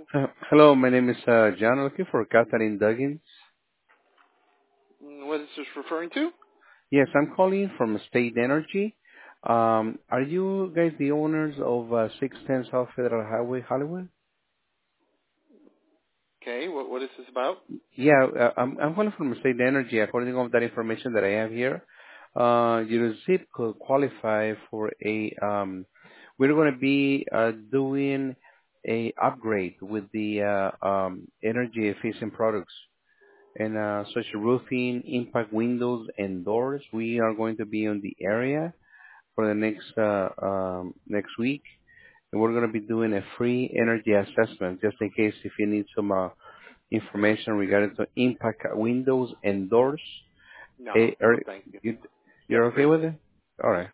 Hello, my name is John. I'm looking for Catherine Duggins. What is this referring to? Yes, I'm calling from State Energy. Are you guys the owners of 610 South Federal Highway, Hollywood? Okay, what is this about? Yeah, I'm calling from State Energy. According to that information that I have here, your zip could qualify for we're going to be doing a upgrade with the energy efficient products. And such roofing, impact windows, and doors. We are going to be in the area for the next week, and we're going to be doing a free energy assessment just in case if you need some information regarding to impact windows and doors. No, Are no, thank you. you You have you're a okay great with day. it? All right.